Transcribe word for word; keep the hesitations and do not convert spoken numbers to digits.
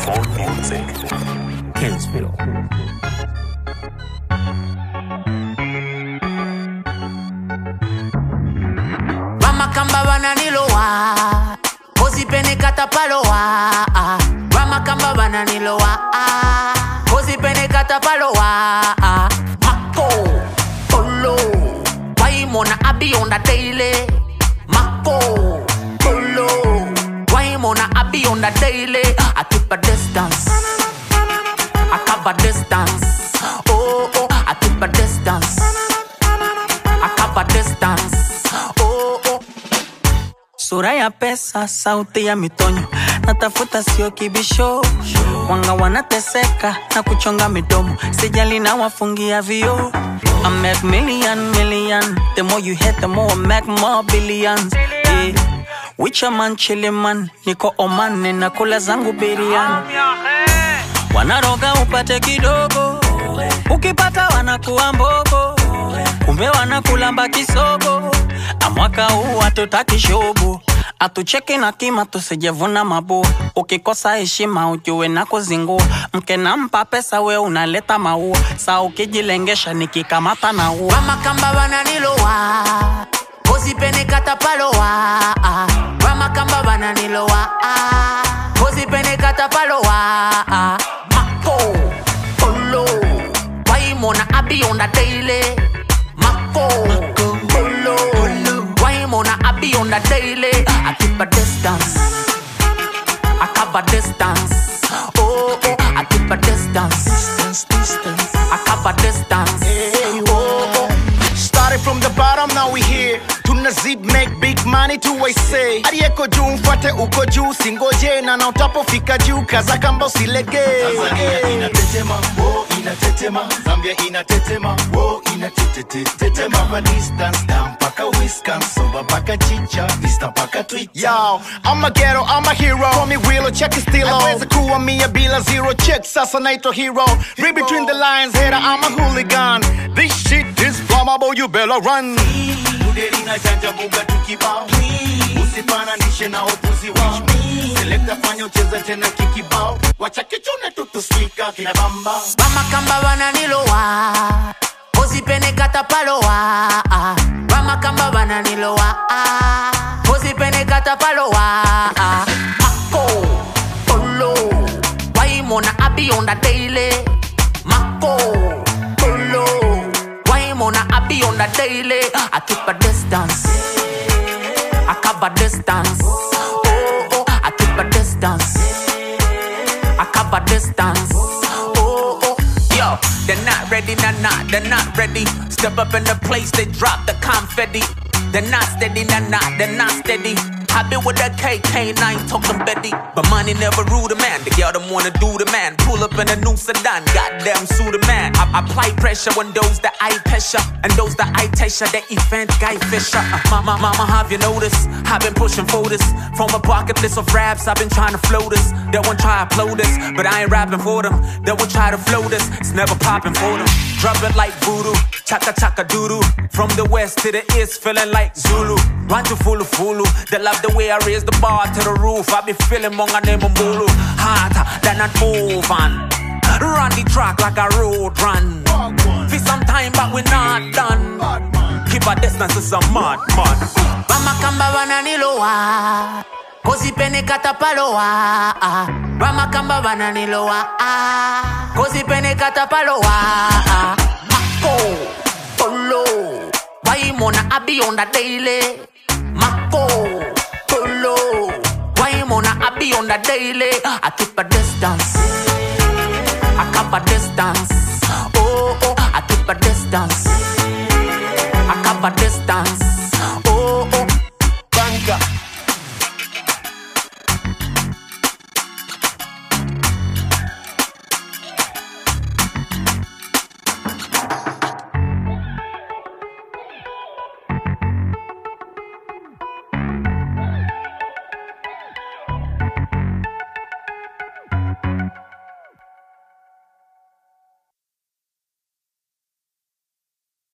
Phone music. Kenspiro. Ramakamba bananilowa, Kosi pene katapalowa. Ramakamba bananilowa, Kosi pene katapalowa. Mako, Polo, why mona abi on the daily? Mako, Polo, why mona abi on the daily? I keep a distance, I cover distance. Oh oh, I keep a distance, I cover distance. Sura ya pesa, sauti ya mitonyo, natafuta sio kibisho. Wanga wanateseka na kuchonga midomo, sijali na wafungia vio. I make million, million. The more you hit, the more I make more billions. Yeah. Wicha man, chili man, niko Oman, na kula zangu biriani. Wanaroga upate kidogo, ukipata wanakuwa mbogo. Kumbe wanakulamba kisogo, amwaka huu hatutaki shobo. Atucheki na kima tusijevuna mabu, ukikosa heshima ujue na kuzingua. Mke nampa pesa we unaleta maua, saa ukijilengesha nikikamata na ua. Ramakamba bananilowa, Kosi pene katapalowa. Ramakamba bananilowa, Kosi pene katapalowa. Mako, Polo, why mona abi on the daily? Mako, Polo, why mona abi on the daily? I keep a distance, I cover distance. Oh oh, I keep a distance, distance, distance. I cover distance. Oh oh. Started from the bottom, now we here. Tuna zip make big money to I say. Arieko juu mfate uko juu, singoje na na utapofika juu, kaza kamba usilege. Tanzania inatetema, wo inatetema. Zambia inatetema, wo inatetetetema. Cover distance, down paka Wisconsin, soba paka chicha, vista paka Twitter. Yo, I'm a ghetto, I'm a hero. Call me Willow, check it still on. Aweza kuwa mia bila zero, check sasa naito hero. Read between the lines, hater, I'm a hooligan. This shit is flammable, you better run. Uderi na janja buga tukibao, usifananishe na upuzi wao. Selecta fanya ucheza tena kikibao, wacha kichune tutuswika kina bamba. Ramakamba bananilowa, Kosi pene katapalowa. Ramakamba bananilowa, Kosi pene katapalowa. Mako, Polo, why mona abi on the daily? Mako, Polo, why mona abi on the daily? I keep a distance, I cover distance. Oh oh, I keep a distance, I cover distance. Oh oh, yo, they're not ready, nah nah, they're not ready. Step up in the place, they drop the confetti. They're not steady, nah nah, they're not steady. I been with that K K nine talking Betty, but money never rule the man. The girl don't wanna do the man. Pull up in a new sedan, goddamn sue the man. I, I apply pressure on those that I pressure, and those that I pressure. That event guy Fisher. Uh, mama, mama, have you noticed? I've been pushing for this from a bucket list of raps. I've been trying to flow this. They won't try to upload this, but I ain't rapping for them. They won't try to flow this. It's never popping for them. Drop it like voodoo, chaka chaka doodoo. From the west to the east, feeling like Zulu. Run to fulu fulu. They love the way I raise the bar to the roof. I be feeling monga name Mbulu. Harder than an oven. Run the track like a road run. For some time but we not done. Keep a distance to some mad man. Ramakamba bananilowa, Kosi pene katapalowa. Ramakamba bananilowa, Kosi pene katapalowa. Mako, Polo, why mona abi on the daily? Mako, Polo, why mona abi on the daily? I keep a distance, I cover distance. Oh oh, I keep a distance,